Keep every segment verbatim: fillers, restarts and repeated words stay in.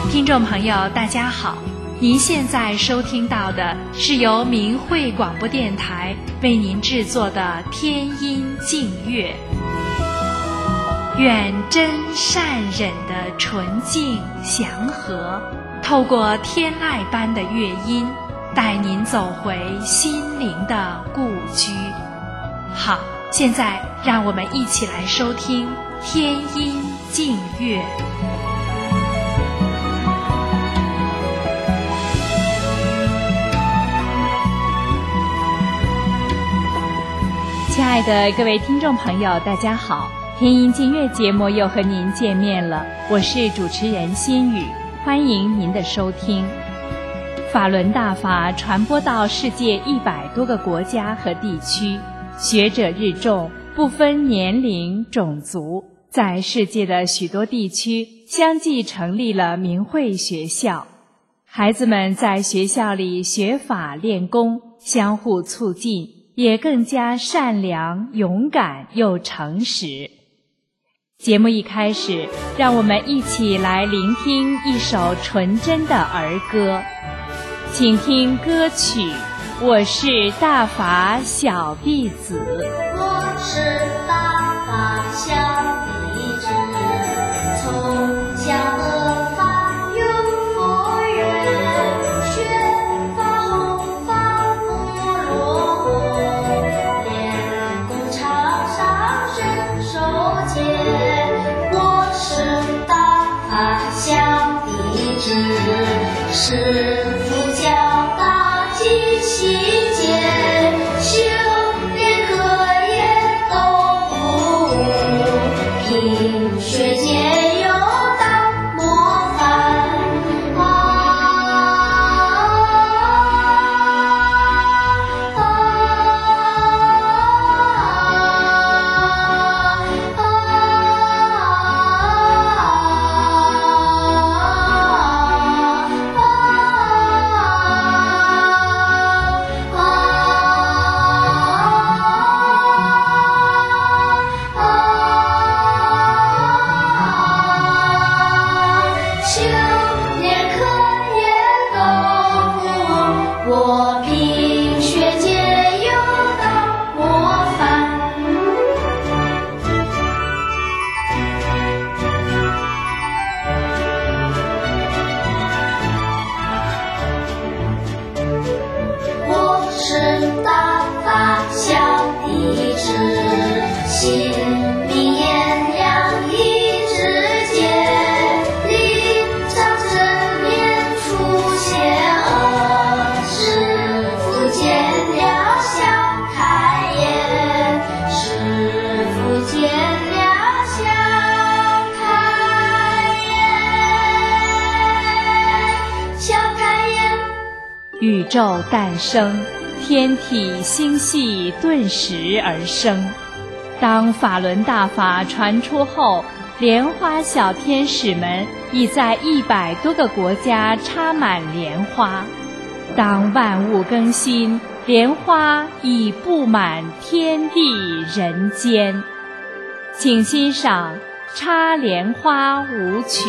听众朋友大家好，您现在收听到的是由明慧广播电台为您制作的天音净乐。愿真善忍的纯净祥和，透过天籁般的乐音，带您走回心灵的故居。好，现在让我们一起来收听天音净乐。亲爱的各位听众朋友大家好，天音净乐节目又和您见面了，我是主持人心雨，欢迎您的收听。法轮大法传播到世界一百多个国家和地区，学者日众，不分年龄种族，在世界的许多地区相继成立了明慧学校。孩子们在学校里学法练功，相互促进，也更加善良、勇敢又诚实。节目一开始，让我们一起来聆听一首纯真的儿歌。请听歌曲《我是大法小弟子》。 我是大法小弟子，从小得法有佛缘，学法弘法不落后，练功场上身手健。我是大法小弟子，师父教大尽细节，修炼课业都不误，品学兼优当模范。啊啊修炼课业都不误，我品学兼优当模范。我是大法小弟子，心明眼亮一直见，力障正面出现恶，师父见了想开眼，师父见了想开眼，想开眼。 宇宙诞生，天体星系顿时而生。当法轮大法传出后，莲花小天使们已在一百多个国家插满莲花。当万物更新，莲花已布满天地人间。请欣赏《插莲花舞曲》。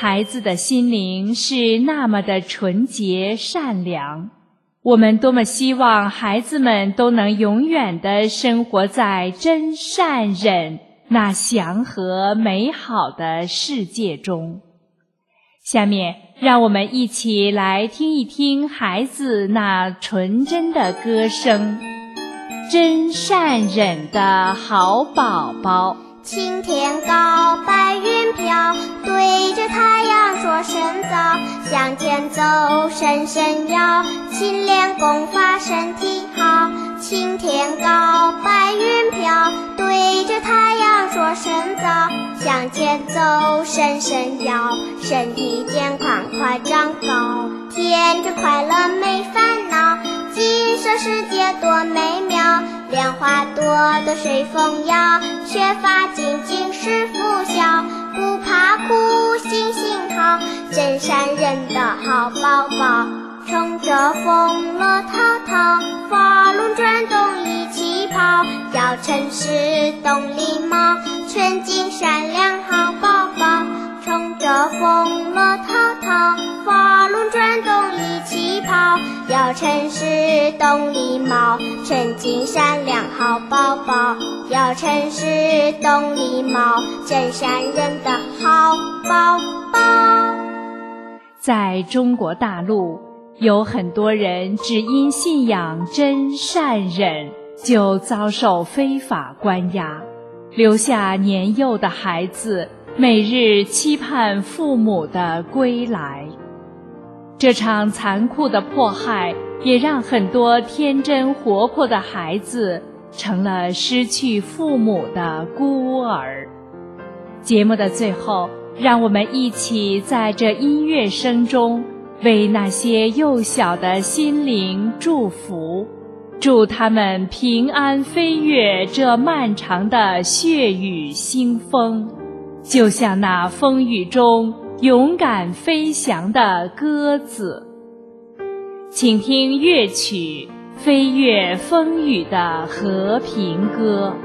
孩子的心灵是那么的纯洁善良，我们多么希望孩子们都能永远地生活在真善忍那祥和美好的世界中。下面让我们一起来听一听孩子那纯真的歌声，真善忍的好宝宝。 青天高，白云飘，对着太阳说声早，向前走，伸伸腰，勤练功法身体好。青天高，白云飘，对着太阳说声早，向前走，伸伸腰，身体健康快长高。天真快乐没烦恼，今生世界多美妙，莲花朵朵随风摇，缺乏仅仅是拂晓，不怕苦心心讨，真善忍的好宝宝。乘着风乐滔滔，法轮转动一起跑，要诚实懂礼貌，纯净善良好宝宝。乘着风乐滔滔，法轮转动一起跑，要诚实懂礼貌，纯净善良好宝宝。要诚实懂礼貌，真善忍的好宝宝。 在中国大陆，有很多人只因信仰真善忍，就遭受非法关押，留下年幼的孩子每日期盼父母的归来。这场残酷的迫害也让很多天真活泼的孩子成了失去父母的孤儿。节目的最后，让我们一起在这音乐声中为那些幼小的心灵祝福，祝他们平安飞越这漫长的血雨腥风，就像那风雨中勇敢飞翔的鸽子。请听乐曲《飞越风雨的和平歌》。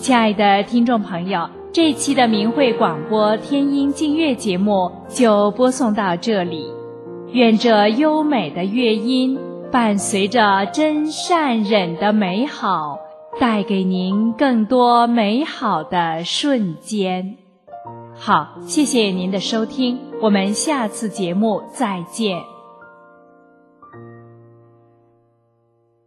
亲爱的听众朋友，这期的明慧广播天音净乐节目就播送到这里。愿这优美的乐音伴随着真善忍的美好，带给您更多美好的瞬间。好，谢谢您的收听，我们下次节目再见。